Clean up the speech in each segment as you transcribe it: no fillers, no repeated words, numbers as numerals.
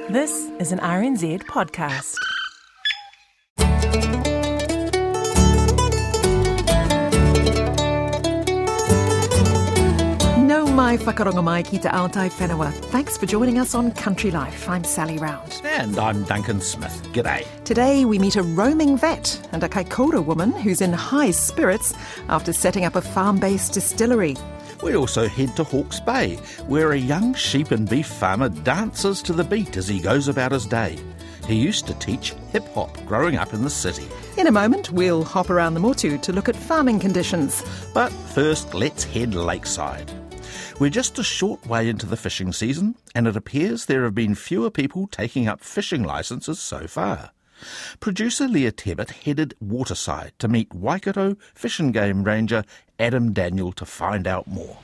This is an RNZ podcast. No mai whakaronga mai ki te Aotai Whenua. Thanks for joining us on Country Life. I'm Sally Round. And I'm Duncan Smith. G'day. Today we meet a roaming vet and a Kaikoura woman who's in high spirits after setting up a farm-based distillery. We also head to Hawke's Bay, where a young sheep and beef farmer dances to the beat as he goes about his day. He used to teach hip-hop growing up in the city. In a moment, we'll hop around the Motu to look at farming conditions. But first, let's head lakeside. We're just a short way into the fishing season, and it appears there have been fewer people taking up fishing licences so far. Producer Leah Tebbit headed waterside to meet Waikato Fish and Game Ranger Adam Daniel to find out more.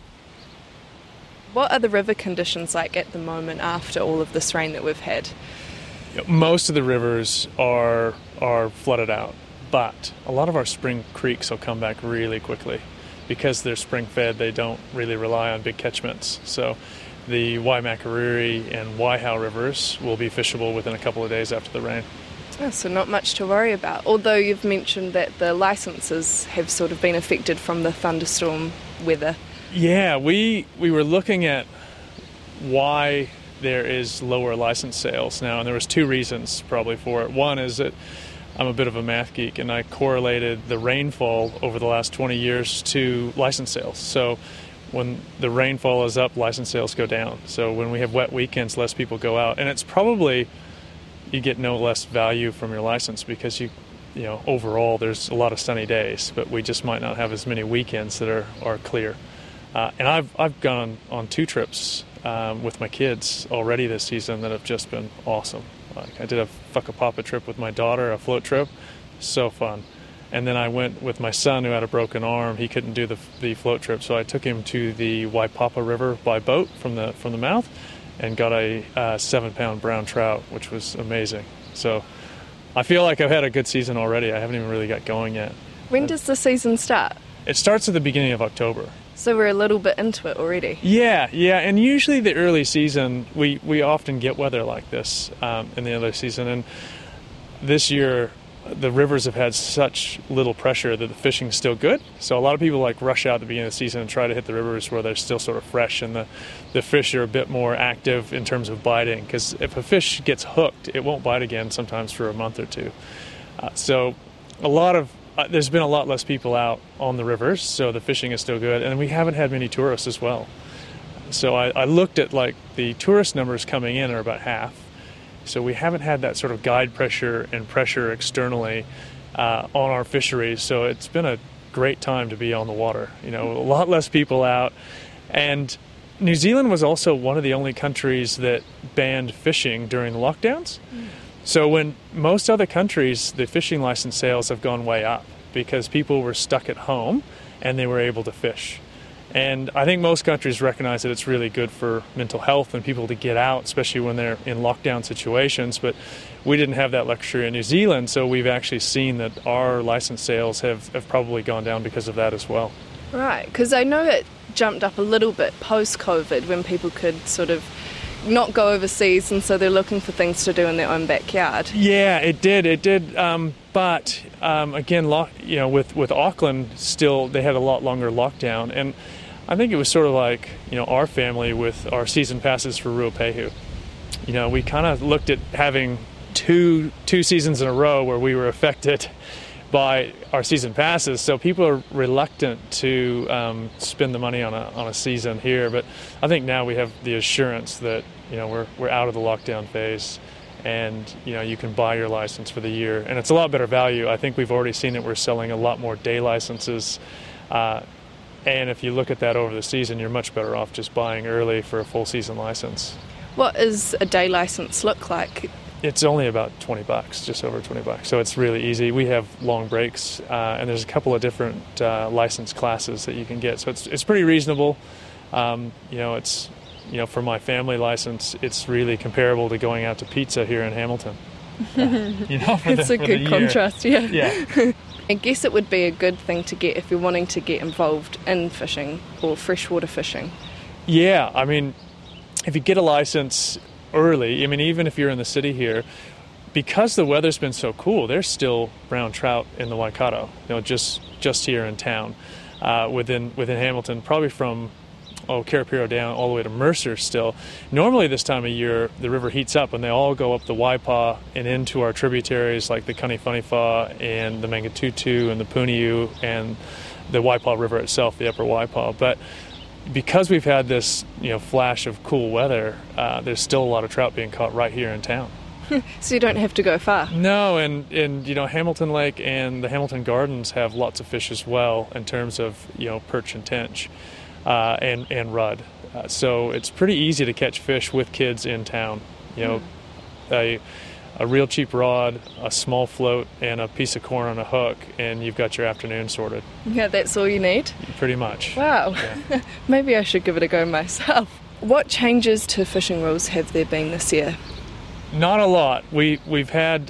What are the river conditions like at the moment after all of this rain that we've had? Most of the rivers are flooded out, but a lot of our spring creeks will come back really quickly. Because they're spring fed, they don't really rely on big catchments. So the Waimakariri and Waihau rivers will be fishable within a couple of days after the rain. Oh, so not much to worry about, although you've mentioned that the licences have sort of been affected from the thunderstorm weather. Yeah, we were looking at why there is lower license sales now, and there was two reasons probably for it. One is that I'm a bit of a math geek, and I correlated the rainfall over the last 20 years to license sales. So when the rainfall is up, license sales go down. So when we have wet weekends, less people go out. And it's probably, you get no less value from your license because you know, overall there's a lot of sunny days, but we just might not have as many weekends that are clear. And I've gone on 2 trips with my kids already this season that have just been awesome. Like I did a Whakapapa trip with my daughter, a float trip, so fun. And then I went with my son who had a broken arm. He couldn't do the float trip, so I took him to the Waipapa River by boat from the mouth and got a 7-pound brown trout, which was amazing. So I feel like I've had a good season already. I haven't even really got going yet. When does the season start? It starts at the beginning of October. So we're a little bit into it already. Yeah, and usually the early season, we often get weather like this in the early season. And this year, the rivers have had such little pressure that the fishing's still good. So a lot of people rush out at the beginning of the season and try to hit the rivers where they're still sort of fresh and the fish are a bit more active in terms of biting. Because if a fish gets hooked, it won't bite again sometimes for a month or two. So there's been a lot less people out on the rivers, so the fishing is still good, and we haven't had many tourists as well. So I looked at the tourist numbers coming in are about half, so we haven't had that sort of guide pressure and pressure externally on our fisheries, so it's been a great time to be on the water. You know, a lot less people out, and New Zealand was also one of the only countries that banned fishing during the lockdowns. So when most other countries, the fishing license sales have gone way up because people were stuck at home and they were able to fish. And I think most countries recognize that it's really good for mental health and people to get out, especially when they're in lockdown situations. But we didn't have that luxury in New Zealand, so we've actually seen that our license sales have probably gone down because of that as well. Right, because I know it jumped up a little bit post-COVID when people could sort of not go overseas, and so they're looking for things to do in their own backyard. Yeah, it did. But again, with Auckland, still they had a lot longer lockdown, and I think it was sort of like our family with our season passes for Ruapehu. We kind of looked at having two seasons in a row where we were affected by our season passes, so people are reluctant to spend the money on a season here. But I think now we have the assurance that we're out of the lockdown phase, and you can buy your license for the year, and it's a lot better value. I think we've already seen that we're selling a lot more day licenses, and if you look at that over the season, you're much better off just buying early for a full season license. What does a day license look like? It's only about $20, just over $20. So it's really easy. We have long breaks, and there's a couple of different license classes that you can get. So it's pretty reasonable. It's for my family license, it's really comparable to going out to pizza here in Hamilton. It's a good contrast, yeah. I guess it would be a good thing to get if you're wanting to get involved in fishing or freshwater fishing. Yeah, I mean, if you get a license, early. I mean, even if you're in the city here, because the weather's been so cool, there's still brown trout in the Waikato, just here in town, within Hamilton, probably from Karapiro down all the way to Mercer still. Normally this time of year, the river heats up and they all go up the Waipa and into our tributaries like the Kaniwhaniwha and the Mangatutu and the Puniu and the Waipa River itself, the upper Waipa. But because we've had this flash of cool weather, there's still a lot of trout being caught right here in town. So you don't have to go far? No, and Hamilton Lake and the Hamilton Gardens have lots of fish as well in terms of perch and tench. And rudd. So it's pretty easy to catch fish with kids in town. A real cheap rod, a small float, and a piece of corn on a hook, and you've got your afternoon sorted. Yeah, that's all you need? Pretty much. Wow. Yeah. Maybe I should give it a go myself. What changes to fishing rules have there been this year? Not a lot. We've had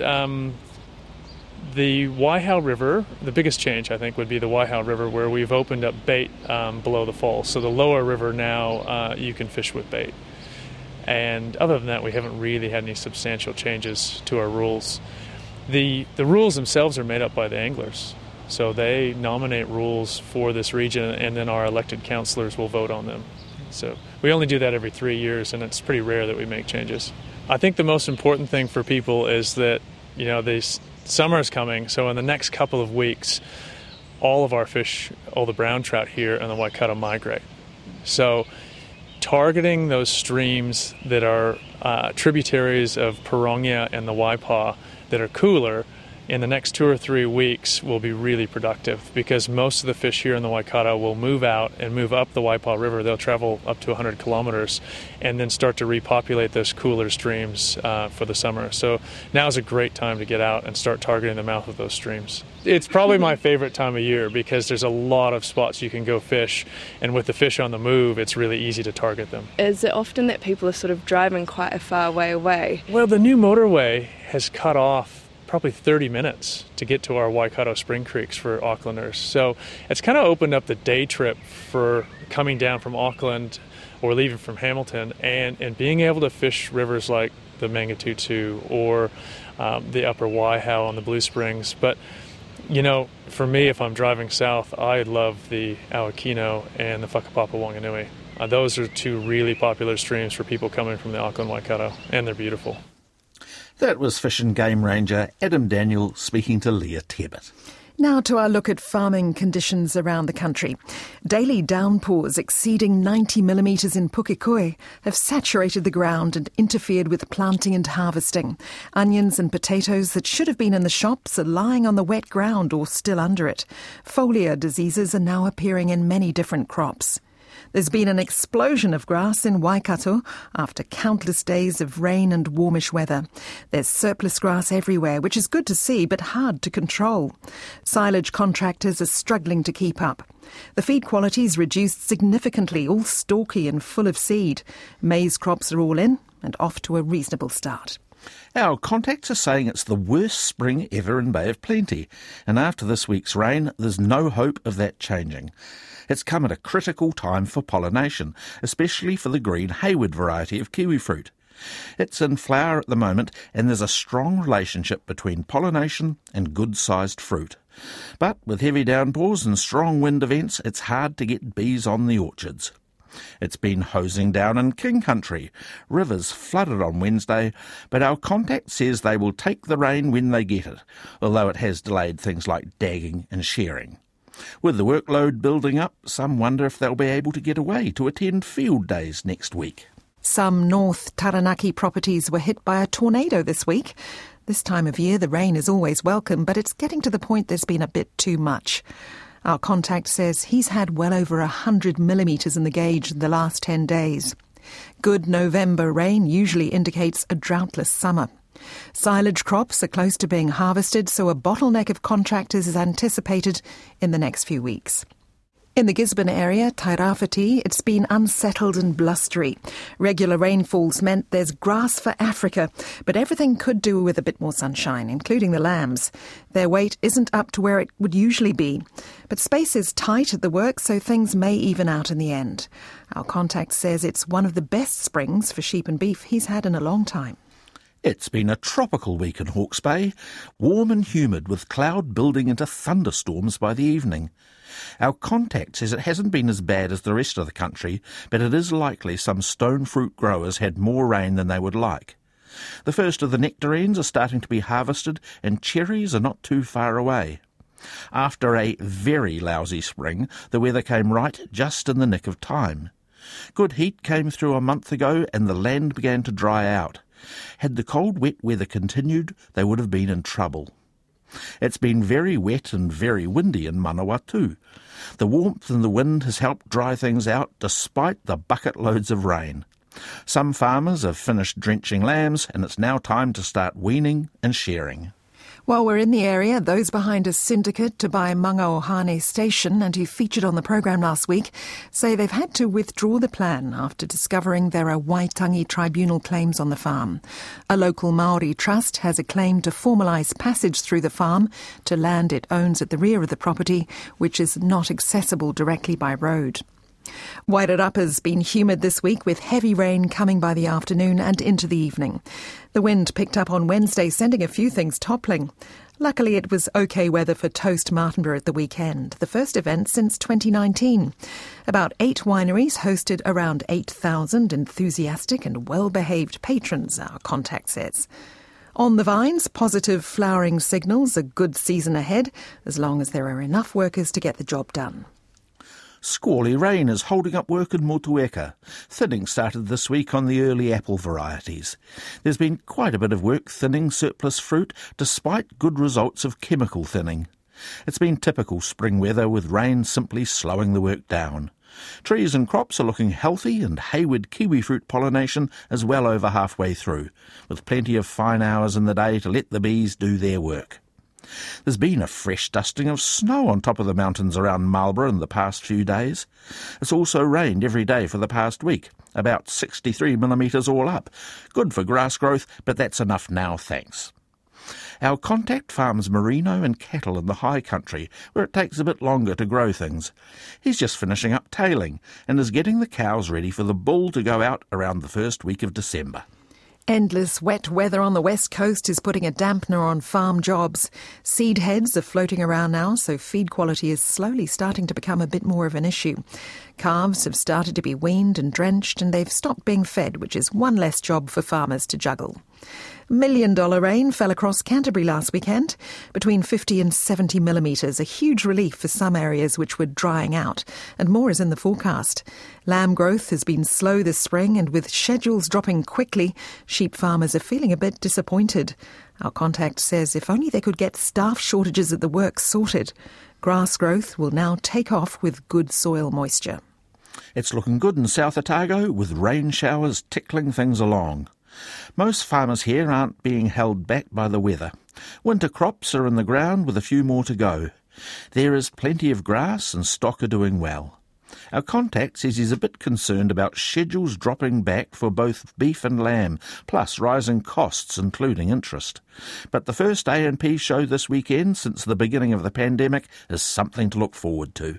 the Waihau River. The biggest change, I think, would be the Waihau River, where we've opened up bait below the falls. So the lower river now, you can fish with bait. And other than that, we haven't really had any substantial changes to our rules. The rules themselves are made up by the anglers. So they nominate rules for this region, and then our elected councillors will vote on them. So we only do that every 3 years, and it's pretty rare that we make changes. I think the most important thing for people is that, this summer is coming, so in the next couple of weeks, all of our fish, all the brown trout here in the Waikato migrate. So targeting those streams that are tributaries of Pirongia and the Waipa that are cooler in the next 2 or 3 weeks will be really productive, because most of the fish here in the Waikato will move out and move up the Waipa River. They'll travel up to 100 kilometers and then start to repopulate those cooler streams for the summer. So now is a great time to get out and start targeting the mouth of those streams. It's probably my favorite time of year because there's a lot of spots you can go fish, and with the fish on the move, it's really easy to target them. Is it often that people are sort of driving quite a far way away? Well, the new motorway has cut off probably 30 minutes to get to our Waikato Spring Creeks for Aucklanders. So it's kind of opened up the day trip for coming down from Auckland or leaving from Hamilton and being able to fish rivers like the Mangatutu or the upper Waihau on the Blue Springs. But, for me, if I'm driving south, I love the Awakino and the Whakapapa Wanganui. Those are two really popular streams for people coming from the Auckland Waikato, and they're beautiful. That was Fish and Game Ranger Adam Daniel speaking to Leah Tebbett. Now to our look at farming conditions around the country. Daily downpours exceeding 90 millimetres in Pukekohe have saturated the ground and interfered with planting and harvesting. Onions and potatoes that should have been in the shops are lying on the wet ground or still under it. Foliar diseases are now appearing in many different crops. There's been an explosion of grass in Waikato after countless days of rain and warmish weather. There's surplus grass everywhere, which is good to see but hard to control. Silage contractors are struggling to keep up. The feed quality's reduced significantly, all stalky and full of seed. Maize crops are all in and off to a reasonable start. Our contacts are saying it's the worst spring ever in Bay of Plenty, and after this week's rain, there's no hope of that changing. It's come at a critical time for pollination, especially for the green Hayward variety of kiwi fruit. It's in flower at the moment, and there's a strong relationship between pollination and good-sized fruit. But with heavy downpours and strong wind events, it's hard to get bees on the orchards. It's been hosing down in King Country. Rivers flooded on Wednesday, but our contact says they will take the rain when they get it, although it has delayed things like dagging and shearing. With the workload building up, some wonder if they'll be able to get away to attend field days next week. Some North Taranaki properties were hit by a tornado this week. This time of year, the rain is always welcome, but it's getting to the point there's been a bit too much. Our contact says he's had well over 100 millimetres in the gauge in the last 10 days. Good November rain usually indicates a droughtless summer. Silage crops are close to being harvested, so a bottleneck of contractors is anticipated in the next few weeks. In the Gisborne area, Tairāwhiti, it's been unsettled and blustery. Regular rainfalls meant there's grass for Africa, but everything could do with a bit more sunshine, including the lambs. Their weight isn't up to where it would usually be, but space is tight at the work, so things may even out in the end. Our contact says it's one of the best springs for sheep and beef he's had in a long time. It's been a tropical week in Hawke's Bay, warm and humid with cloud building into thunderstorms by the evening. Our contact says it hasn't been as bad as the rest of the country, but it is likely some stone fruit growers had more rain than they would like. The first of the nectarines are starting to be harvested and cherries are not too far away. After a very lousy spring, the weather came right just in the nick of time. Good heat came through a month ago and the land began to dry out. Had the cold, wet weather continued, they would have been in trouble. It's been very wet and very windy in Manawa too. The warmth and the wind has helped dry things out despite the bucket loads of rain. Some farmers have finished drenching lambs and it's now time to start weaning and shearing. While we're in the area, those behind a syndicate to buy Mangaohane Station and who featured on the programme last week say they've had to withdraw the plan after discovering there are Waitangi Tribunal claims on the farm. A local Māori trust has a claim to formalise passage through the farm to land it owns at the rear of the property, which is not accessible directly by road. Wairarapa's been humid this week with heavy rain coming by the afternoon and into the evening. The wind picked up on Wednesday, sending a few things toppling. Luckily, it was OK weather for Toast Martinborough at the weekend, the first event since 2019. About 8 wineries hosted around 8,000 enthusiastic and well-behaved patrons, our contact says. On the vines, positive flowering signals a good season ahead, as long as there are enough workers to get the job done. Squally rain is holding up work in Motueka. Thinning started this week on the early apple varieties. There's been quite a bit of work thinning surplus fruit, despite good results of chemical thinning. It's been typical spring weather, with rain simply slowing the work down. Trees and crops are looking healthy, and Hayward kiwifruit pollination is well over halfway through, with plenty of fine hours in the day to let the bees do their work. There's been a fresh dusting of snow on top of the mountains around Marlborough in the past few days. It's also rained every day for the past week, about 63 millimetres all up. Good for grass growth, but that's enough now, thanks. Our contact farms merino and cattle in the high country, where it takes a bit longer to grow things. He's just finishing up tailing and is getting the cows ready for the bull to go out around the first week of December. Endless wet weather on the west coast is putting a dampener on farm jobs. Seed heads are floating around now, so feed quality is slowly starting to become a bit more of an issue. Calves have started to be weaned and drenched, and they've stopped being fed, which is one less job for farmers to juggle. $1 million rain fell across Canterbury last weekend, between 50 and 70 millimetres, a huge relief for some areas which were drying out, and more is in the forecast. Lamb growth has been slow this spring, and with schedules dropping quickly, sheep farmers are feeling a bit disappointed. Our contact says if only they could get staff shortages at the work sorted. Grass growth will now take off with good soil moisture. It's looking good in South Otago, with rain showers tickling things along. Most farmers here aren't being held back by the weather. Winter crops are in the ground with a few more to go. There is plenty of grass and stock are doing well. Our contact says he's a bit concerned about schedules dropping back for both beef and lamb, plus rising costs including interest. But the first A&P show this weekend since the beginning of the pandemic is something to look forward to.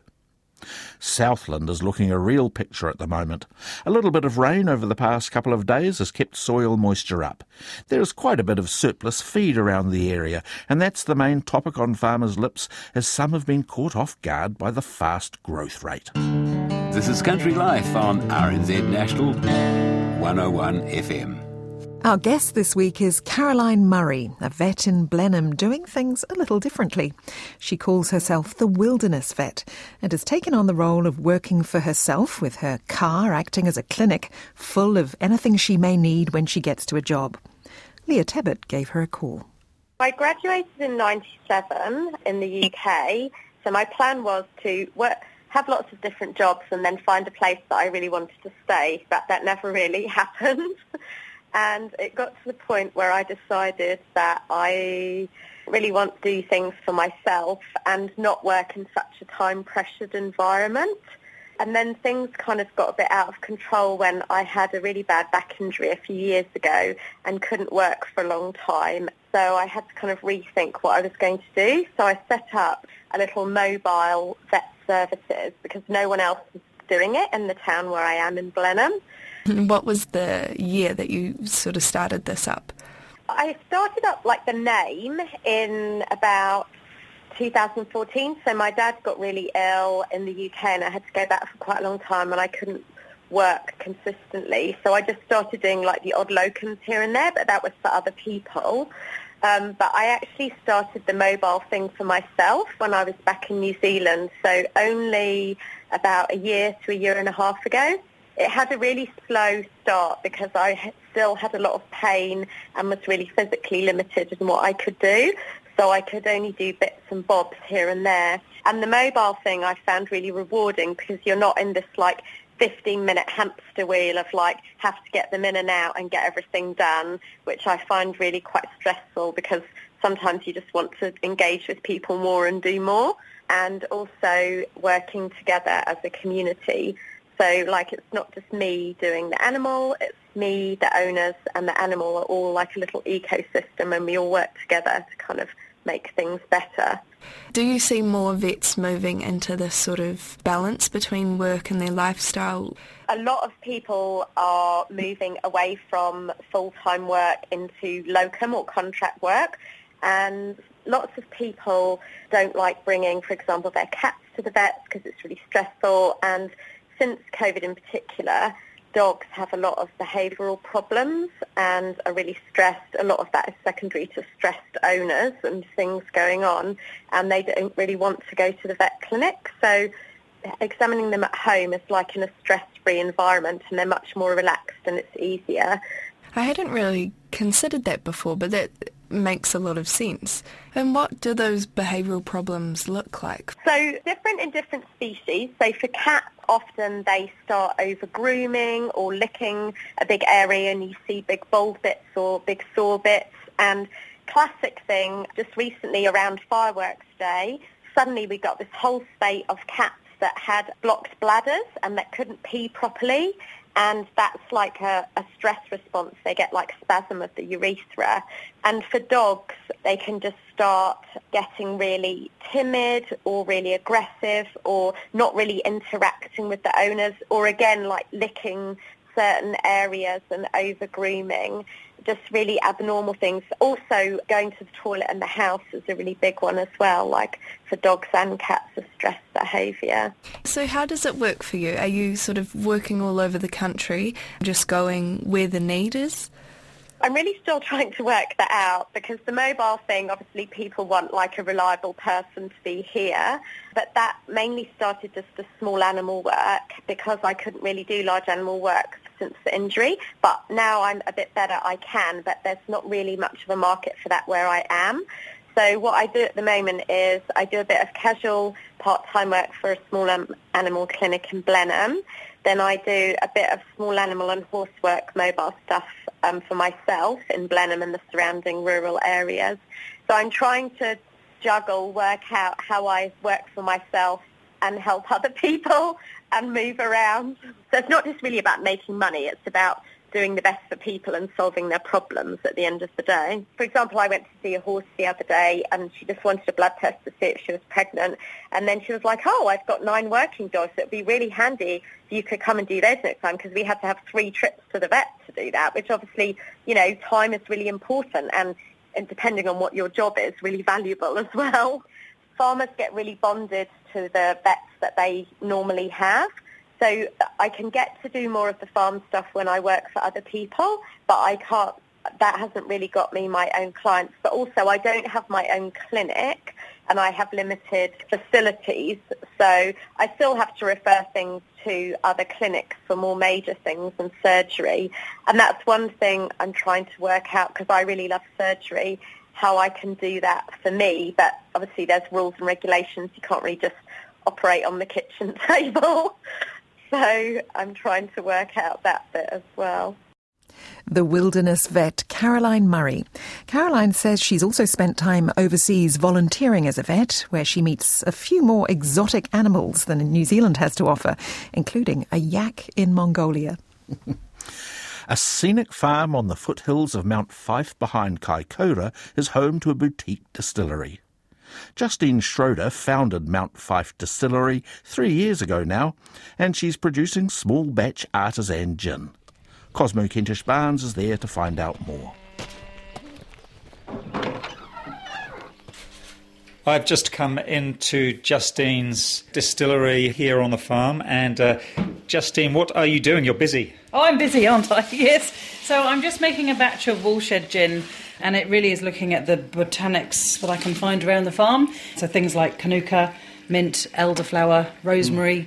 Southland is looking a real picture at the moment. A little bit of rain over the past couple of days has kept soil moisture up. There is quite a bit of surplus feed around the area, and that's the main topic on farmers' lips, as some have been caught off guard by the fast growth rate. This is Country Life on RNZ National 101 FM. Our guest this week is Caroline Murray, a vet in Blenheim doing things a little differently. She calls herself the wilderness vet and has taken on the role of working for herself, with her car acting as a clinic full of anything she may need when she gets to a job. Leah Tebbett gave her a call. I graduated in 97 in the UK, so my plan was to have lots of different jobs and then find a place that I really wanted to stay, but that never really happened. And it got to the point where I decided that I really want to do things for myself and not work in such a time-pressured environment. And then things kind of got a bit out of control when I had a really bad back injury a few years ago and couldn't work for a long time. So I had to kind of rethink what I was going to do. So I set up a little mobile vet services because no one else was doing it in the town where I am in Blenheim. What was the year that you sort of started this up? I started up like the name in about 2014. So my dad got really ill in the UK and I had to go back for quite a long time and I couldn't work consistently. So I just started doing like the odd locums here and there, but that was for other people. But I actually started the mobile thing for myself when I was back in New Zealand. So only about a year to a year and a half ago. It had a really slow start because I still had a lot of pain and was really physically limited in what I could do. So I could only do bits and bobs here and there. And the mobile thing I found really rewarding because you're not in this like 15-minute hamster wheel of like have to get them in and out and get everything done, which I find really quite stressful because sometimes you just want to engage with people more and do more, and also working together as a community. So like it's not just me doing the animal, it's me, the owners and the animal are all like a little ecosystem and we all work together to kind of make things better. Do you see more vets moving into this sort of balance between work and their lifestyle? A lot of people are moving away from full-time work into locum or contract work, and lots of people don't like bringing, for example, their cats to the vets because it's really stressful, and since COVID in particular, dogs have a lot of behavioural problems and are really stressed. A lot of that is secondary to stressed owners and things going on, and they don't really want to go to the vet clinic. So examining them at home is like in a stress-free environment, and they're much more relaxed and it's easier. I hadn't really considered that before, but that makes a lot of sense. And what do those behavioural problems look like? So different in different species. So for cats, often they start over grooming or licking a big area and you see big bald bits or big sore bits. And classic thing, just recently around Fireworks Day, suddenly we got this whole spate of cats that had blocked bladders and that couldn't pee properly. And that's like a stress response. They get like spasm of the urethra. And for dogs, they can just start getting really timid or really aggressive or not really interacting with the owners, or again, like licking certain areas and over-grooming, just really abnormal things. Also, going to the toilet in the house is a really big one as well, like for dogs and cats, of stress behaviour. So how does it work for you? Are you sort of working all over the country, just going where the need is? I'm really still trying to work that out because the mobile thing, obviously people want like a reliable person to be here, but that mainly started just the small animal work because I couldn't really do large animal work since the injury, but now I'm a bit better, I can, but there's not really much of a market for that where I am. So what I do at the moment is I do a bit of casual part-time work for a small animal clinic in Blenheim. Then I do a bit of small animal and horse work, mobile stuff for myself in Blenheim and the surrounding rural areas. So I'm trying to juggle, work out how I work for myself and help other people and move around. So it's not just really about making money, it's about doing the best for people and solving their problems at the end of the day. For example, I went to see a horse the other day and she just wanted a blood test to see if she was pregnant. And then she was like, oh, I've got 9 working dogs. It would be really handy if you could come and do those next time, because we had to have 3 trips to the vet to do that, which obviously, you know, time is really important and depending on what your job is, really valuable as well. Farmers get really bonded to the vets that they normally have. So I can get to do more of the farm stuff when I work for other people, but I can't, that hasn't really got me my own clients. But also I don't have my own clinic and I have limited facilities. So I still have to refer things to other clinics for more major things and surgery. And that's one thing I'm trying to work out because I really love surgery, how I can do that for me. But obviously there's rules and regulations. You can't really just operate on the kitchen table. So I'm trying to work out that bit as well. The wilderness vet Caroline Murray. Caroline says she's also spent time overseas volunteering as a vet, where she meets a few more exotic animals than New Zealand has to offer, including a yak in Mongolia. A scenic farm on the foothills of Mount Fife behind Kaikoura is home to a boutique distillery. Justine Schroeder founded Mount Fife Distillery 3 years ago now, and she's producing small batch artisan gin. Cosmo Kentish Barnes is there to find out more. I've just come into Justine's distillery here on the farm, and Justine, what are you doing? You're busy. Oh, I'm busy, aren't I? Yes. So I'm just making a batch of woolshed gin, and it really is looking at the botanics that I can find around the farm. So things like kanuka, mint, elderflower, rosemary,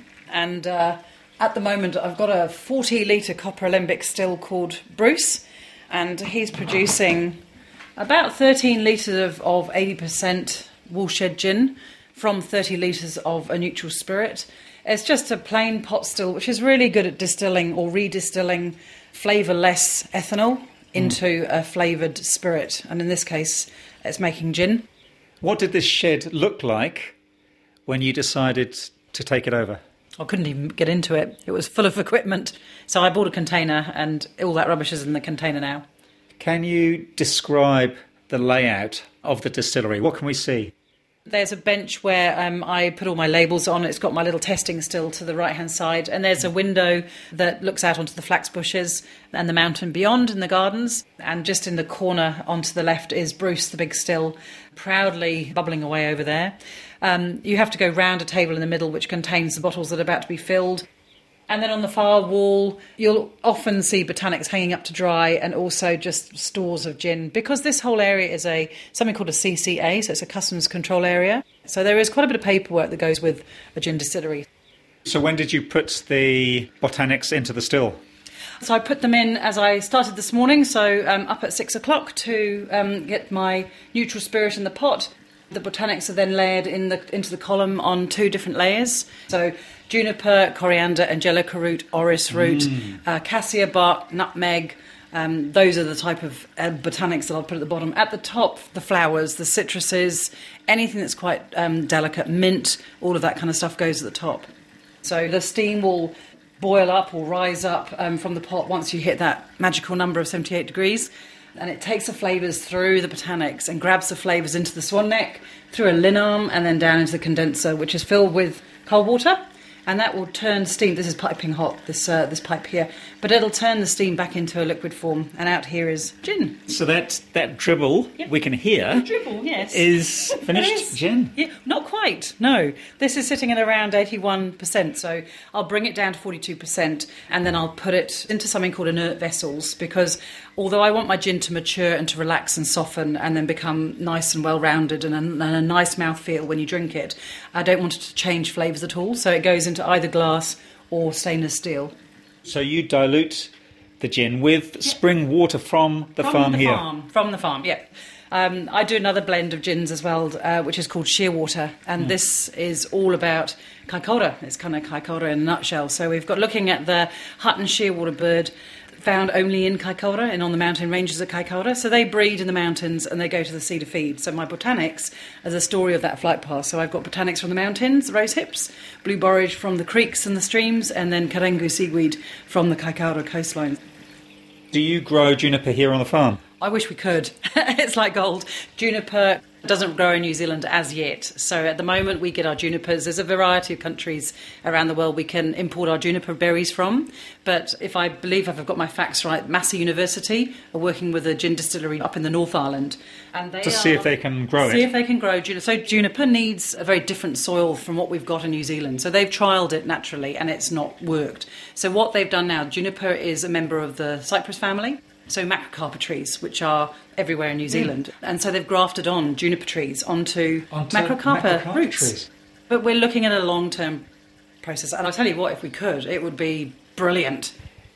and at the moment I've got a 40-litre copper alembic still called Bruce, and he's producing about 13 litres of 80% woolshed gin from 30 litres of a neutral spirit. It's just a plain pot still, which is really good at distilling or redistilling flavourless ethanol into a flavoured spirit. And in this case, it's making gin. What did this shed look like when you decided to take it over? I couldn't even get into it. It was full of equipment. So I bought a container, and all that rubbish is in the container now. Can you describe the layout of the distillery? What can we see? There's a bench where I put all my labels on. It's got my little testing still to the right-hand side. And there's a window that looks out onto the flax bushes and the mountain beyond in the gardens. And just in the corner onto the left is Bruce, the big still, proudly bubbling away over there. You have to go round a table in the middle which contains the bottles that are about to be filled. And then on the far wall, you'll often see botanics hanging up to dry, and also just stores of gin. Because this whole area is something called a CCA, so it's a customs control area. So there is quite a bit of paperwork that goes with a gin distillery. So when did you put the botanics into the still? So I put them in as I started this morning, so up at 6 o'clock to get my neutral spirit in the pot. The botanics are then layered into the column on 2 different layers. So juniper, coriander, angelica root, orris root, cassia bark, nutmeg. Those are the type of botanics that I'll put at the bottom. At the top, the flowers, the citruses, anything that's quite delicate, mint, all of that kind of stuff goes at the top. So the steam will boil up or rise up from the pot once you hit that magical number of 78 degrees. And it takes the flavours through the botanics and grabs the flavours into the swan neck, through a linarm, and then down into the condenser, which is filled with cold water. And that will turn steam. This is piping hot, this pipe here. But it'll turn the steam back into a liquid form. And out here is gin. So that dribble we can hear dribble, yes, is finished gin? Yeah, not quite, no. This is sitting at around 81%. So I'll bring it down to 42%. And then I'll put it into something called inert vessels. Because although I want my gin to mature and to relax and soften and then become nice and well-rounded and a nice mouthfeel when you drink it, I don't want it to change flavours at all. So it goes into either glass or stainless steel. So you dilute the gin with spring water from the farm here? From the farm, yeah. I do another blend of gins as well, which is called Shearwater, and this is all about Kaikoura. It's kind of Kaikoura in a nutshell. So we've got looking at the Hutton Shearwater bird, found only in Kaikoura and on the mountain ranges of Kaikoura. So they breed in the mountains and they go to the sea to feed. So my botanics is a story of that flight path. So I've got botanics from the mountains, the rose hips, blue borage from the creeks and the streams, and then Karengu seaweed from the Kaikoura coastline. Do you grow juniper here on the farm? I wish we could. It's like gold. Juniper doesn't grow in New Zealand as yet. So at the moment we get our junipers. There's a variety of countries around the world we can import our juniper berries from. But if I believe I've got my facts right, Massey University are working with a gin distillery up in the North Island. And they see if they can grow it. See if they can grow juniper. So juniper needs a very different soil from what we've got in New Zealand. So they've trialled it naturally and it's not worked. So what they've done now, juniper is a member of the cypress family. So macrocarpa trees, which are everywhere in New Zealand. And so they've grafted on juniper trees onto macrocarpa roots. Trees. But we're looking at a long-term process. And I'll tell you what, if we could, it would be brilliant.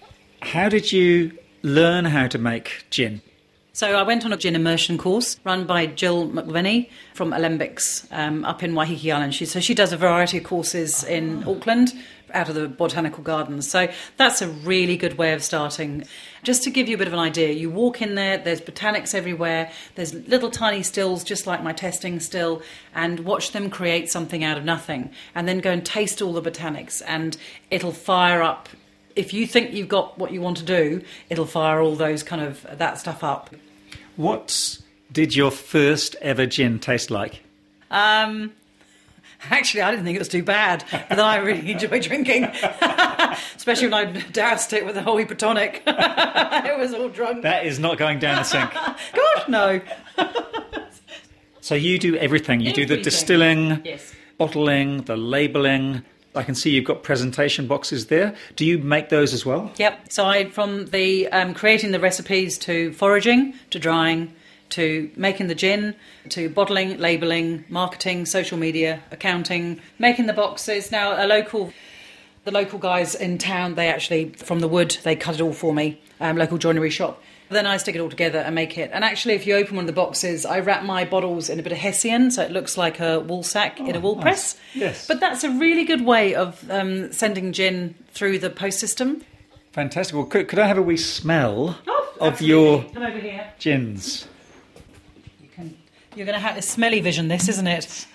How did you learn how to make gin? So I went on a gin immersion course run by Jill McVinney from Alembics up in Waiheke Island. She does a variety of courses in Auckland out of the botanical gardens. So that's a really good way of starting. Just to give you a bit of an idea, you walk in there's botanics everywhere, there's little tiny stills just like my testing still, and watch them create something out of nothing, and then go and taste all the botanics, and it'll fire up. If you think you've got what you want to do, it'll fire all those kind of that stuff up. What did your first ever gin taste like? Actually, I didn't think it was too bad, but I really enjoy drinking, especially when I doused it with a whole heap of tonic. It was all drunk. That is not going down the sink. Gosh, no. So you do everything. You do the distilling, bottling, the labelling. I can see you've got presentation boxes there. Do you make those as well? Yep. So from the creating the recipes to foraging, to drying, to making the gin, to bottling, labelling, marketing, social media, accounting, making the boxes. Now, the local guys in town, they actually, from the wood, they cut it all for me, local joinery shop. Then I stick it all together and make it. And actually, if you open one of the boxes, I wrap my bottles in a bit of hessian, so it looks like a wool sack in a wool press. Yes. But that's a really good way of sending gin through the post system. Fantastic. Well, could I have a wee smell of absolutely. your Come over here. gins? You're going to have a smelly vision, this, isn't it?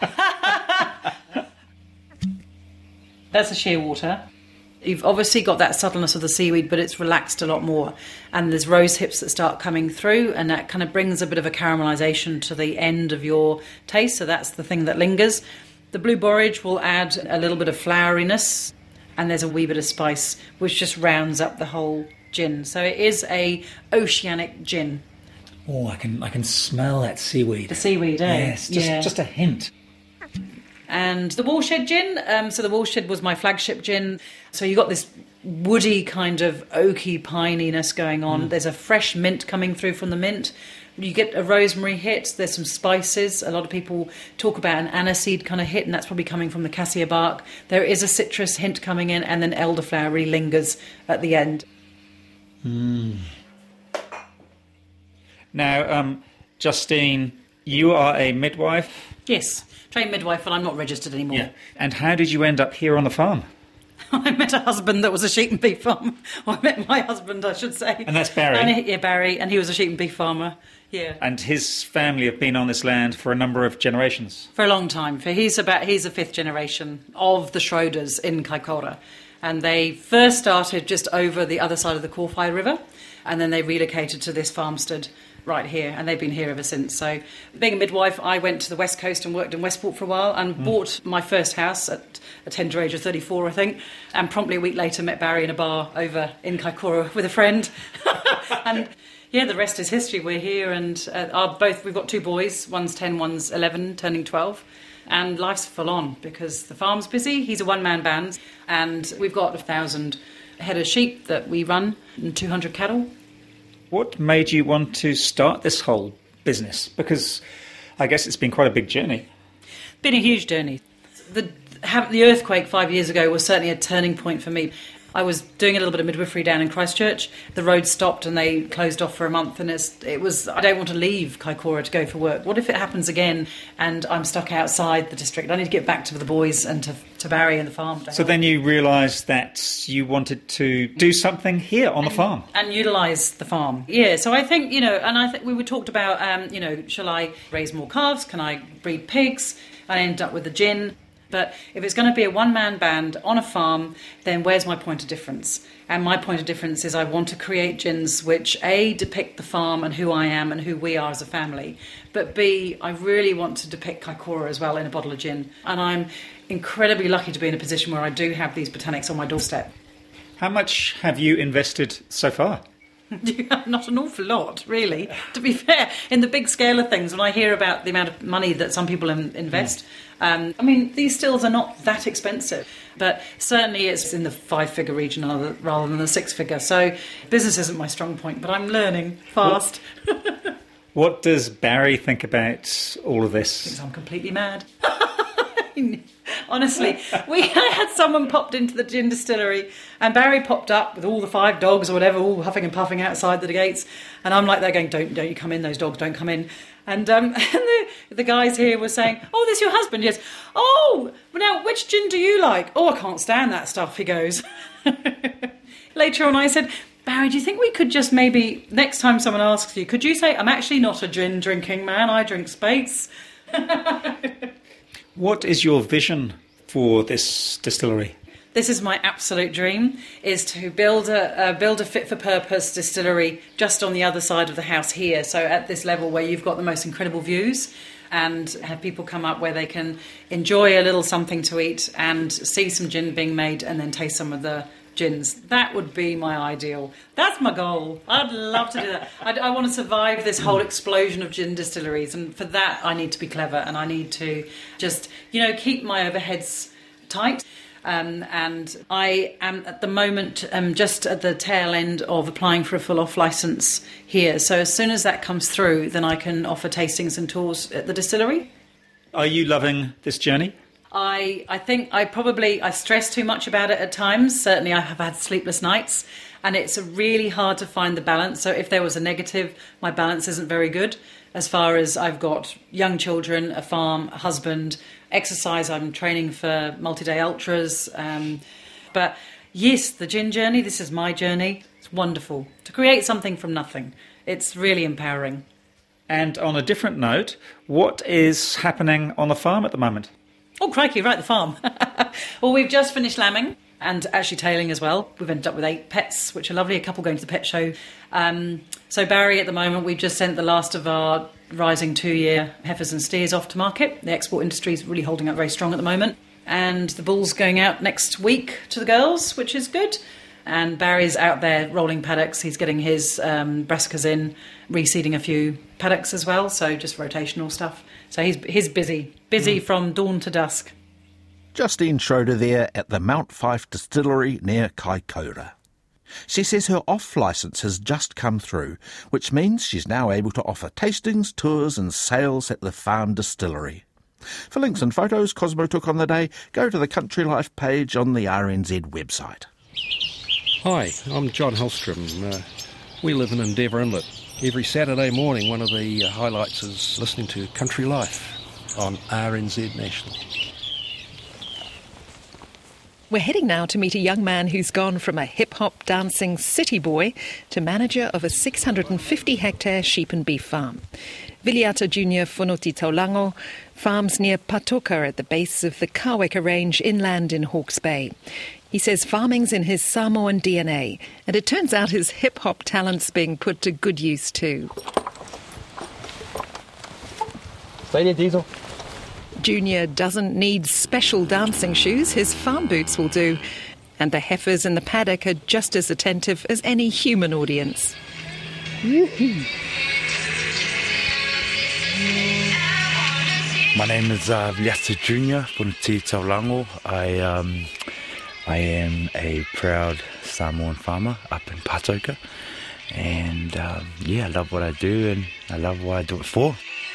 That's a shearwater. You've obviously got that subtleness of the seaweed, but it's relaxed a lot more. And there's rose hips that start coming through, and that kind of brings a bit of a caramelisation to the end of your taste. So that's the thing that lingers. The blue borage will add a little bit of floweriness, and there's a wee bit of spice, which just rounds up the whole gin. So it is a oceanic gin. Oh, I can smell that seaweed. The seaweed, eh? Yes, just a hint. And the Woolshed gin, so the Woolshed was my flagship gin. So you got this woody kind of oaky pininess going on. There's a fresh mint coming through from the mint. You get a rosemary hit. There's some spices. A lot of people talk about an aniseed kind of hit, and that's probably coming from the cassia bark. There is a citrus hint coming in, and then elderflower really lingers at the end. Now, Justine, you are a midwife. Yes, trained midwife, but I'm not registered anymore. Yeah. And how did you end up here on the farm? I met a husband that was a sheep and beef farmer. Well, I met my husband, I should say. And that's Barry? Barry, and he was a sheep and beef farmer, yeah. And his family have been on this land for a number of generations? For a long time. He's a fifth generation of the Schroders in Kaikoura. And they first started just over the other side of the Kōwhai River, and then they relocated to this farmstead right here, and they've been here ever since. So being a midwife, I went to the West Coast and worked in Westport for a while and bought my first house at a tender age of 34, I think, and promptly a week later met Barry in a bar over in Kaikoura with a friend. And yeah, the rest is history. We're here, and we've got two boys, one's 10, one's 11, turning 12. And life's full on because the farm's busy. He's a one-man band, and we've got 1,000 head of sheep that we run and 200 cattle. What made you want to start this whole business? Because I guess it's been quite a big journey. Been a huge journey. The earthquake 5 years ago was certainly a turning point for me. I was doing a little bit of midwifery down in Christchurch. The road stopped and they closed off for a month, and it was I don't want to leave Kaikoura to go for work. What if it happens again and I'm stuck outside the district? I need to get back to the boys and to Barry and the farm. So then you realised that you wanted to do something here on the farm. And utilise the farm. Yeah, so I think, and I think we talked about, shall I raise more calves? Can I breed pigs? I ended up with the gin. But if it's going to be a one-man band on a farm, then where's my point of difference? And my point of difference is I want to create gins which, A, depict the farm and who I am and who we are as a family. But B, I really want to depict Kaikoura as well in a bottle of gin. And I'm incredibly lucky to be in a position where I do have these botanics on my doorstep. How much have you invested so far? Not an awful lot, really. To be fair, in the big scale of things, when I hear about the amount of money that some people invest, these stills are not that expensive, but certainly it's in the 5-figure region rather than the 6-figure. So business isn't my strong point, but I'm learning fast. What does Barry think about all of this? He thinks I'm completely mad. Honestly, I had someone popped into the gin distillery, and Barry popped up with all the 5 dogs or whatever, all huffing and puffing outside the gates, and I'm like there going, don't you come in, those dogs don't come in. And the guys here were saying, oh, this your husband? Yes. Oh, now which gin do you like? Oh, I can't stand that stuff, he goes. Later on I said, Barry, do you think we could just maybe, next time someone asks you, could you say, I'm actually not a gin drinking man, I drink Speight's? What is your vision for this distillery? This is my absolute dream, is to build a fit-for-purpose distillery just on the other side of the house here, so at this level where you've got the most incredible views, and have people come up where they can enjoy a little something to eat and see some gin being made and then taste some of the gins. That would be my ideal. That's my goal. I'd love to do that. I want to survive this whole explosion of gin distilleries, and for that I need to be clever, and I need to just, keep my overheads tight. And I am at the moment just at the tail end of applying for a full off licence here. So as soon as that comes through, then I can offer tastings and tours at the distillery. Are you loving this journey? I think I stress too much about it at times. Certainly I have had sleepless nights, and it's really hard to find the balance. So if there was a negative, my balance isn't very good. As far as I've got young children, a farm, a husband, exercise, I'm training for multi-day ultras. But yes, the gin journey, this is my journey. It's wonderful to create something from nothing. It's really empowering. And on a different note, what is happening on the farm at the moment? Oh, crikey, right, the farm. Well, we've just finished lambing and actually tailing as well. We've ended up with 8 pets, which are lovely, a couple going to the pet show. So Barry, at the moment, we've just sent the last of our rising 2-year heifers and steers off to market. The export industry is really holding up very strong at the moment. And the bull's going out next week to the girls, which is good. And Barry's out there rolling paddocks. He's getting his brassicas in, reseeding a few paddocks as well, so just rotational stuff. So he's busy from dawn to dusk. Justine Schroeder there at the Mount Fife Distillery near Kaikoura. She says her off licence has just come through, which means she's now able to offer tastings, tours and sales at the farm distillery. For links and photos Cosmo took on the day, go to the Country Life page on the RNZ website. Hi, I'm John Hellstrom. We live in Endeavour Inlet. Every Saturday morning, one of the highlights is listening to Country Life on RNZ National. We're heading now to meet a young man who's gone from a hip-hop dancing city boy to manager of a 650-hectare sheep and beef farm. Viliata Junior Fonoti Taulango farms near Patoka at the base of the Kaweka Range inland in Hawke's Bay. He says farming's in his Samoan DNA, and it turns out his hip-hop talent's being put to good use too. Stay there, Diesel. Junior doesn't need special dancing shoes, his farm boots will do. And the heifers in the paddock are just as attentive as any human audience. My name is Viliata Junior Fonoti Taulango. I am a proud Samoan farmer up in Patoka. And I love what I do and I love what I do it for.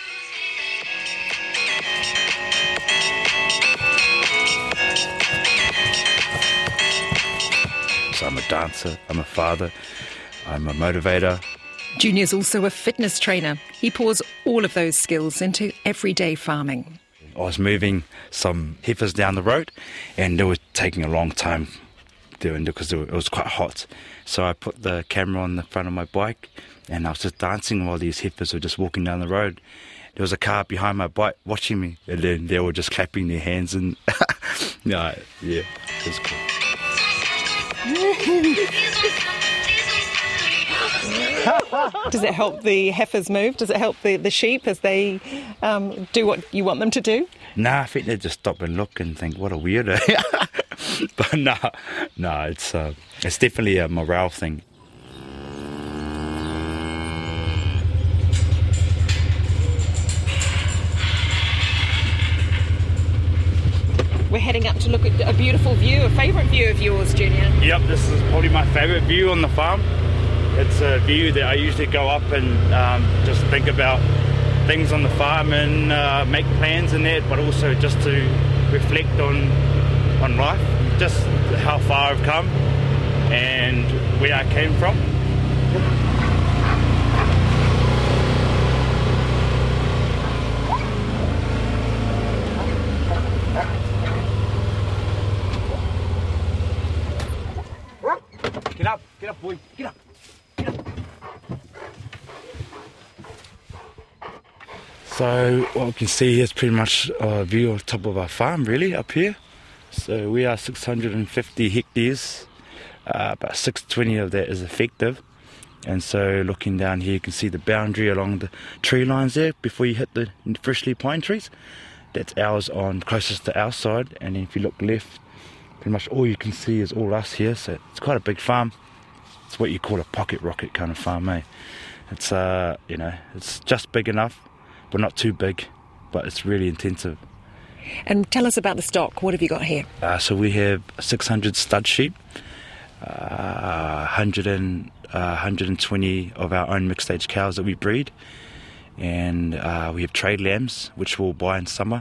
So I'm a dancer, I'm a father, I'm a motivator. Junior's also a fitness trainer. He pours all of those skills into everyday farming. I was moving some heifers down the road and they were taking a long time doing it because it was quite hot. So I put the camera on the front of my bike and I was just dancing while these heifers were just walking down the road. There was a car behind my bike watching me and then they were just clapping their hands and it was cool. Does it help the heifers move? Does it help the sheep as they do what you want them to do? Nah, I think they just stop and look and think, what a weirdo. But it's definitely a morale thing. We're heading up to look at a beautiful view, a favourite view of yours, Junior. Yep, this is probably my favourite view on the farm. It's a view that I usually go up and just think about things on the farm and make plans and that, but also just to reflect on life, just how far I've come and where I came from. Get up, boy, get up. So what we can see here is pretty much a view of the top of our farm, really, up here. So we are 650 hectares, about 620 of that is effective. And so looking down here, you can see the boundary along the tree lines there before you hit the freshly pine trees. That's ours on closest to our side. And then if you look left, pretty much all you can see is all us here. So it's quite a big farm. It's what you call a pocket rocket kind of farm, eh? It's it's just big enough, but not too big. But it's really intensive. And tell us about the stock. What have you got here? So we have 600 stud sheep, 120 of our own mixed age cows that we breed, and we have trade lambs which we'll buy in summer,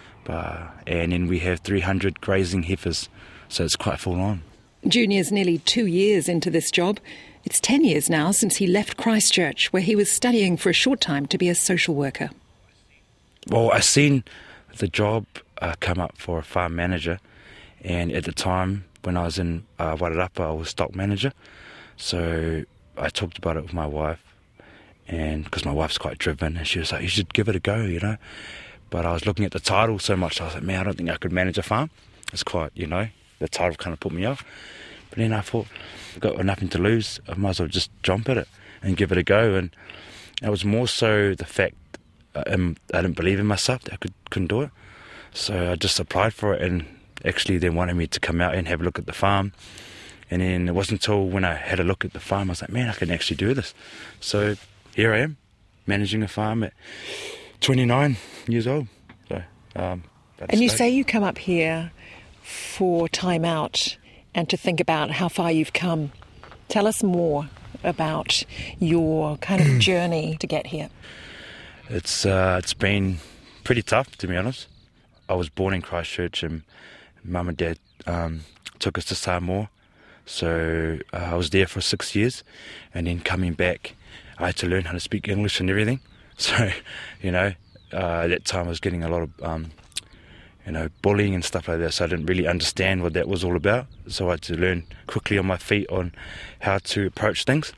and then we have 300 grazing heifers, so it's quite full on. Junior's nearly 2 years into this job. It's 10 years now since he left Christchurch, where he was studying for a short time to be a social worker. Well, I seen the job come up for a farm manager, and at the time when I was in Wairarapa, I was stock manager. So I talked about it with my wife, and because my wife's quite driven, and she was like, you should give it a go, you know. But I was looking at the title so much, I was like, man, I don't think I could manage a farm. It's quite, the title kind of put me off. But then I thought, I've got nothing to lose, I might as well just jump at it and give it a go. And it was more so the fact I didn't believe in myself that I couldn't do it. So I just applied for it, and actually they wanted me to come out and have a look at the farm. And then it wasn't until when I had a look at the farm, I was like, man, I can actually do this. So here I am, managing a farm at 29 years old. So, and you say you come up here for time out and to think about how far you've come. Tell us more about your kind of journey to get here. It's been pretty tough, to be honest. I was born in Christchurch, and Mum and Dad took us to Samoa. So I was there for 6 years, and then coming back, I had to learn how to speak English and everything. So, at that time I was getting a lot of, bullying and stuff like that, so I didn't really understand what that was all about. So I had to learn quickly on my feet on how to approach things.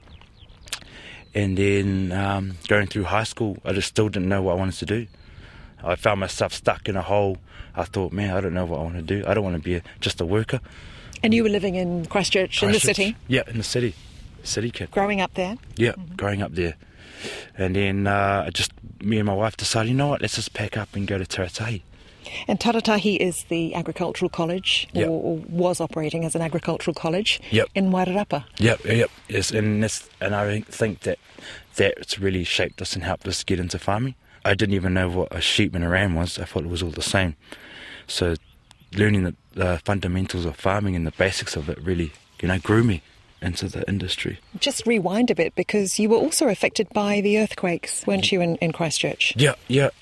And then going through high school, I just still didn't know what I wanted to do. I found myself stuck in a hole. I thought, man, I don't know what I want to do. I don't want to be just a worker. And you were living in Christchurch, in the city? Yeah, in the city. City kid. Growing up there? Yeah, growing up there. And then me and my wife decided, you know what, let's just pack up and go to Taratahi. And Taratahi is the agricultural college, or was operating as an agricultural college in Wairarapa. Yep, yes, and I think that's really shaped us and helped us get into farming. I didn't even know what a sheep and a ram was. I thought it was all the same. So learning the fundamentals of farming and the basics of it really, grew me into the industry. Just rewind a bit, because you were also affected by the earthquakes, weren't you, in Christchurch? Yeah.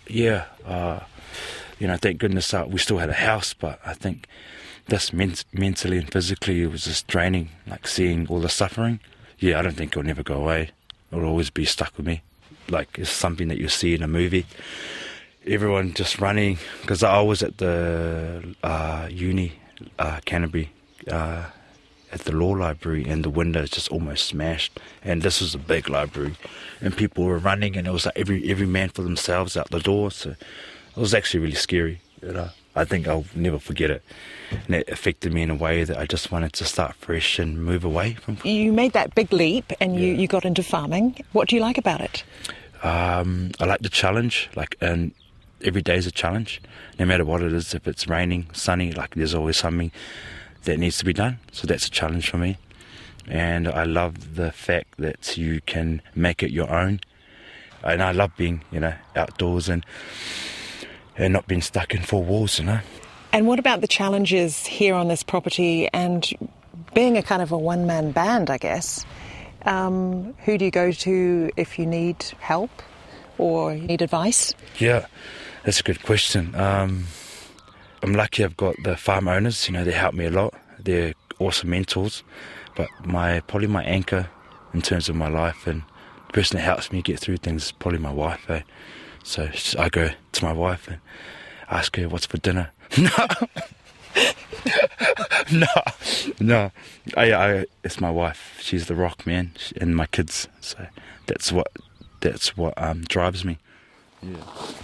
Thank goodness we still had a house, but I think this mentally and physically, it was just draining, like seeing all the suffering. Yeah, I don't think it'll never go away. It'll always be stuck with me. Like, it's something that you see in a movie. Everyone just running, because I was at the uni, Canterbury, at the law library, and the window is just almost smashed. And this was a big library, and people were running, and it was like every man for themselves out the door. So it was actually really scary. I think I'll never forget it. And it affected me in a way that I just wanted to start fresh and move away from. You made that big leap, and you got into farming. What do you like about it? I like the challenge, and every day is a challenge, no matter what it is. If it's raining, sunny, there's always something that needs to be done. So that's a challenge for me. And I love the fact that you can make it your own. And I love being, outdoors and not being stuck in four walls, And what about the challenges here on this property and being a kind of a one-man band, I guess? Who do you go to if you need help or you need advice? Yeah, that's a good question. I'm lucky I've got the farm owners, they help me a lot. They're awesome mentors. But probably my anchor in terms of my life and the person that helps me get through things is probably my wife, eh? So I go to my wife and ask her what's for dinner. No. It's my wife. She's the rock, man, and my kids. So that's what drives me. Yeah.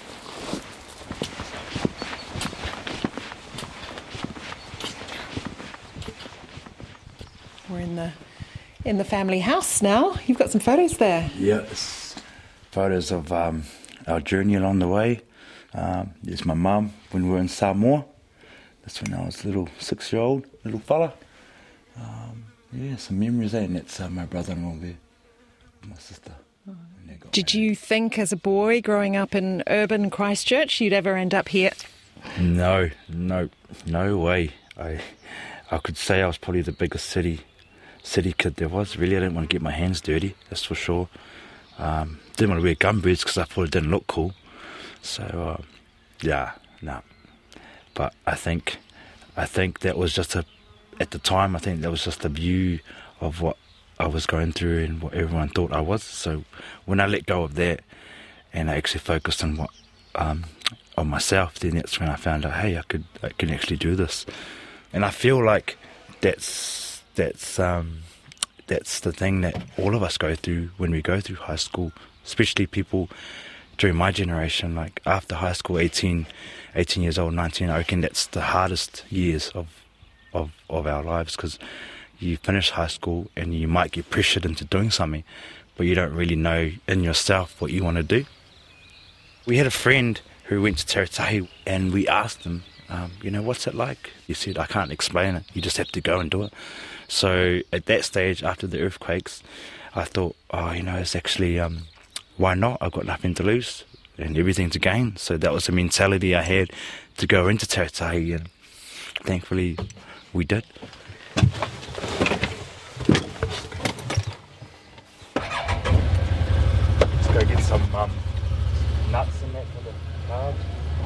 We're in the family house now. You've got some photos there. Yeah, it's photos of our journey along the way. There's my mum when we were in Samoa. That's when I was a little 6-year-old little fella. Yeah, some memories there, and that's my brother-in-law there, my sister. Did you think as a boy growing up in urban Christchurch you'd ever end up here? No way. I could say I was probably the biggest city kid there was. Really, I didn't want to get my hands dirty, that's for sure. Didn't want to wear gum boots because I thought it didn't look cool. So, no. But I think that was just at the time, I think that was just a view of what I was going through and what everyone thought I was. So when I let go of that and I actually focused on what on myself, then that's when I found out, hey, I can actually do this. And I feel like that's the thing that all of us go through when we go through high school, especially people during my generation, like after high school, 18 years old, 19, I reckon that's the hardest years of our lives, because you finish high school and you might get pressured into doing something, but you don't really know in yourself what you want to do. We had a friend who went to Taratahi and we asked him, what's it like? He said, I can't explain it, you just have to go and do it. So at that stage, after the earthquakes, I thought, it's actually, why not? I've got nothing to lose and everything to gain. So that was the mentality I had to go into Taratahi, and thankfully we did. Let's go get some nuts in that for the carbs.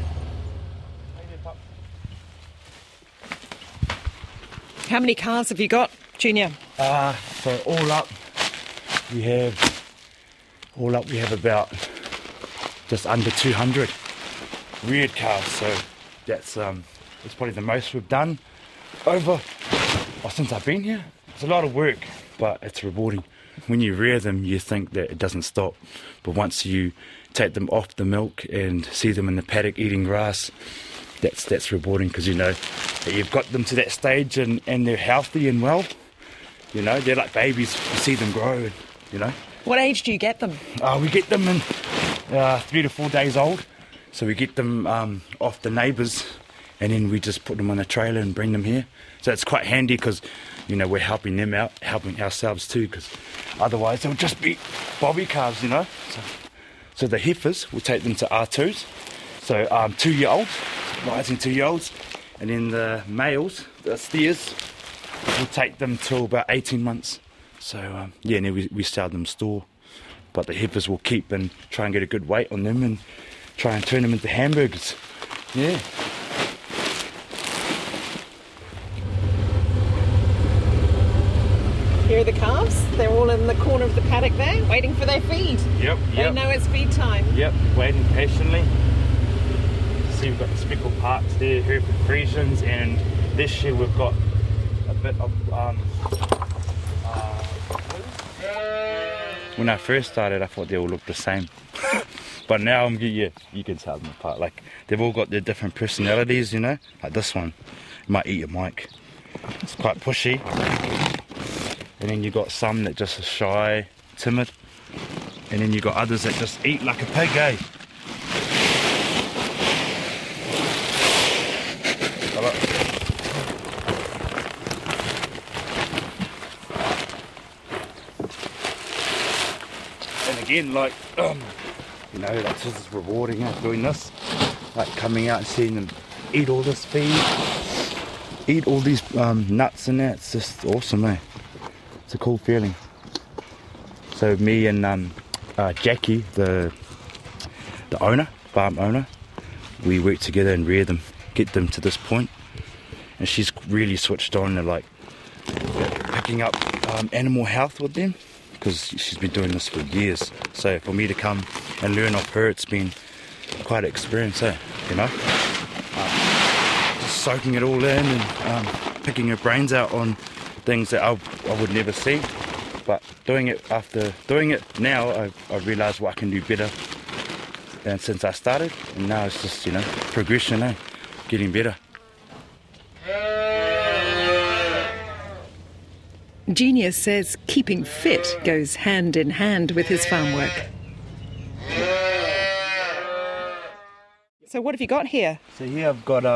How many cars have you got, Junior? So all up we have about just under 200 reared calves. So that's probably the most we've done since I've been here. It's a lot of work, but it's rewarding. When you rear them, you think that it doesn't stop, but once you take them off the milk and see them in the paddock eating grass, that's rewarding, because you know that you've got them to that stage and they're healthy and well. You know, they're like babies. You see them grow, What age do you get them? We get them in 3 to 4 days old. So we get them off the neighbours, and then we just put them on a trailer and bring them here. So it's quite handy, because we're helping them out, helping ourselves too, because otherwise they'll just be bobby calves, So the heifers, we'll take them to R2s, so 2-year-olds, rising 2-year-olds, and then the males, the steers, we'll take them till about 18 months. So and then we sell them store, but the heifers will keep and try and get a good weight on them and try and turn them into hamburgers. Yeah. Here are the calves. They're all in the corner of the paddock there, waiting for their feed. Yep. They know it's feed time. Yep, waiting patiently. See, we've got the speckled parks there, Hereford Friesians, and this year we've got a bit of... When I first started, I thought they all looked the same. But now, you can tell them apart. Like, they've all got their different personalities, Like this one, might eat your mic. It's quite pushy. And then you got some that just are shy, timid. And then you got others that just eat like a pig, eh? And again, like this is rewarding, doing this. Like coming out and seeing them eat all this feed, eat all these nuts and that. It's just awesome, eh? It's a cool feeling. So me and Jackie, the farm owner, we work together and rear them, get them to this point. And she's really switched on to like picking up animal health with them, because she's been doing this for years. So for me to come and learn off her, it's been quite an experience, just soaking it all in and picking her brains out on things that I would never see. But after doing it now, I realise what I can do better and since I started, and now it's just, progression, getting better. Genius says keeping fit goes hand in hand with his farm work. So what have you got here? So here I've got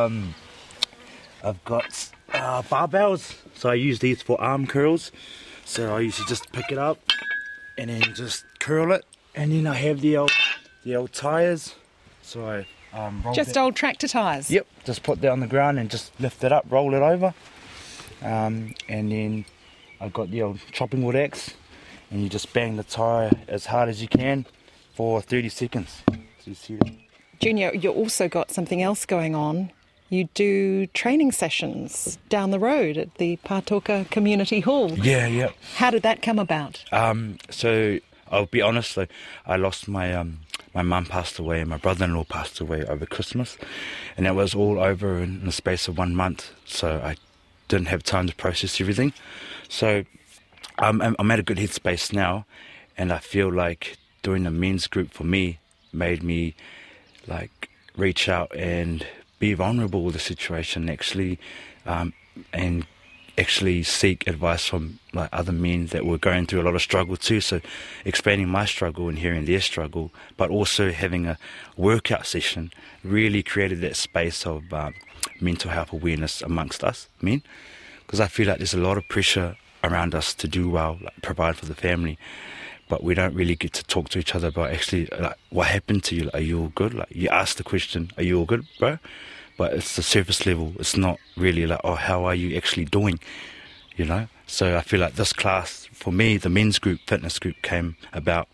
barbells. So I use these for arm curls. So I usually just pick it up and then just curl it, and then I have the old tyres. So I roll just old tractor tyres. Yep. Just put that on the ground and just lift it up, roll it over, and then I've got the old chopping wood axe, and you just bang the tyre as hard as you can for 30 seconds. So you see that. Junior, you've also got something else going on. You do training sessions down the road at the Pātoka Community Hall. Yeah. How did that come about? So I'll be honest, I lost my mum passed away and my brother-in-law passed away over Christmas, and that was all over in the space of 1 month. So I didn't have time to process everything. So I'm at a good headspace now, and I feel like doing the men's group for me made me reach out and be vulnerable with the situation, actually, and actually seek advice from other men that were going through a lot of struggle too. So explaining my struggle and hearing their struggle, but also having a workout session really created that space of mental health awareness amongst us men, because I feel like there's a lot of pressure around us to do well, provide for the family, but we don't really get to talk to each other about actually what happened to you. Are you all good? You ask the question, are you all good, bro? But it's the surface level. It's not really how are you actually doing, So I feel like this class, for me, the men's group, fitness group, came about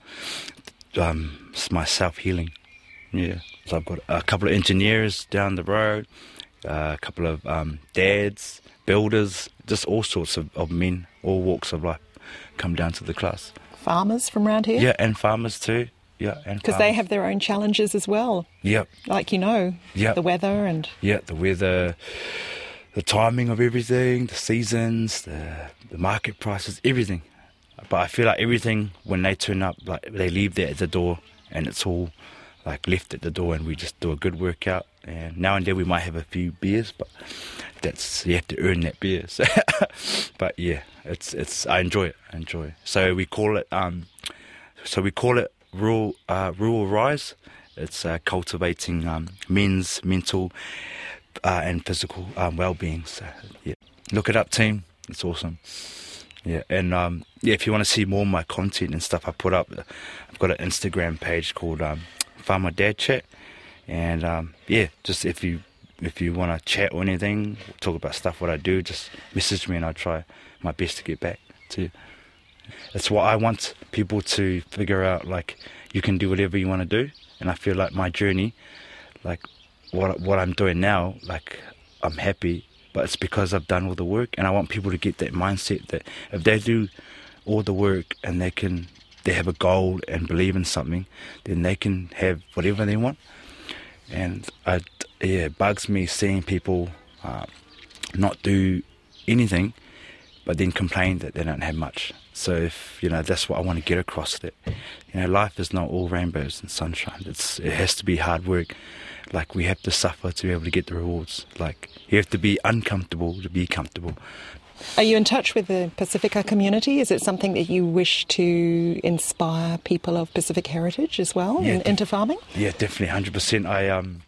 my self-healing. Yeah. So I've got a couple of engineers down the road, a couple of dads, builders, just all sorts of men, all walks of life come down to the class. Farmers from around here? Yeah, and farmers too. Yeah, and because they have their own challenges as well. Yep. The weather and... Yeah, the weather, the timing of everything, the seasons, the market prices, everything. But I feel like everything, when they turn up, they leave that at the door, and it's all left at the door, and we just do a good workout. And now and then we might have a few beers, but you have to earn that beer. So, but yeah, I enjoy it. So we call it Rural Rise. It's cultivating men's mental and physical well-being. So yeah, look it up, team. It's awesome. Yeah, and if you want to see more of my content and stuff I put up, I've got an Instagram page called Farmer Dad Chat, and just if you want to chat or anything, talk about stuff what I do, just message me and I'll try my best to get back to you. It's what I want people to figure out, you can do whatever you want to do. And I feel like my journey, what I'm doing now, I'm happy, but it's because I've done all the work, and I want people to get that mindset that if they do all the work and they have a goal and believe in something, then they can have whatever they want. And it bugs me seeing people not do anything, but then complain that they don't have much. So if that's what I want to get across, that life is not all rainbows and sunshine. It has to be hard work. We have to suffer to be able to get the rewards. You have to be uncomfortable to be comfortable. Are you in touch with the Pacifica community? Is it something that you wish to inspire people of Pacific heritage as well into farming? Yeah, definitely, 100%.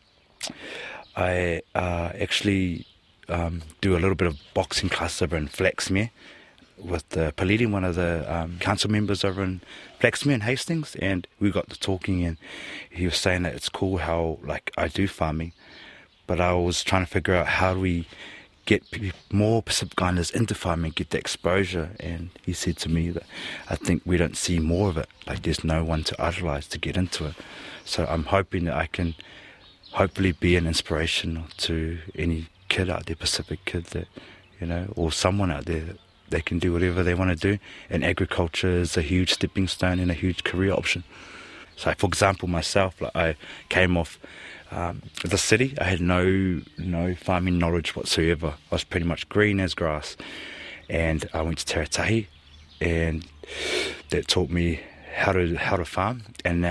I actually do a little bit of boxing class over in Flaxmere with Paliti, one of the council members over in Flaxmere and Hastings, and we got to talking, and he was saying that it's cool how I do farming, but I was trying to figure out how do we get more Pacific Islanders into farming, get the exposure, and he said to me that I think we don't see more of it, there's no one to idolise to get into it. So I'm hoping that I can hopefully be an inspiration to any kid out there, Pacific kid, that or someone out there, that they can do whatever they want to do, and agriculture is a huge stepping stone and a huge career option. So for example, myself, I came off the city. I had no farming knowledge whatsoever. I was pretty much green as grass, and I went to Taratahi, and that taught me how to farm. And now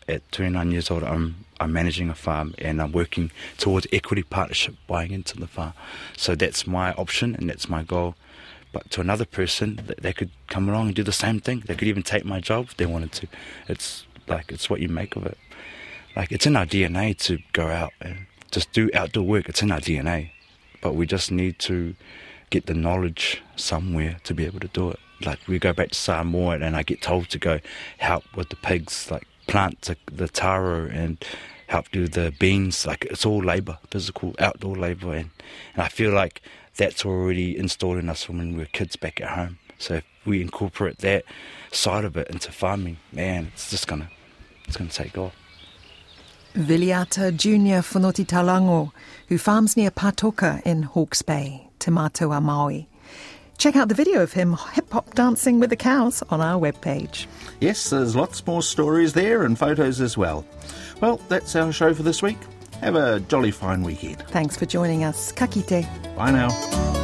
At 29 years old, I'm managing a farm and I'm working towards equity partnership, buying into the farm. So that's my option and that's my goal. But to another person, they could come along and do the same thing. They could even take my job if they wanted to. It's what you make of it. Like, it's in our DNA to go out and just do outdoor work. It's in our DNA. But we just need to get the knowledge somewhere to be able to do it. Like, we go back to Samoa and I get told to go help with the pigs, like plant the taro and help do the beans. Like, it's all labour, physical outdoor labour. And I feel like that's already installed in us from when we were kids back at home. So if we incorporate that side of it into farming, man, it's going to take off. Viliata Junior Fonoti Talango, who farms near Patoka in Hawke's Bay, Te Mātua Maui. Check out the video of him hip-hop dancing with the cows on our webpage. Yes, there's lots more stories there and photos as well. Well, that's our show for this week. Have a jolly fine weekend. Thanks for joining us. Ka kite. Bye now.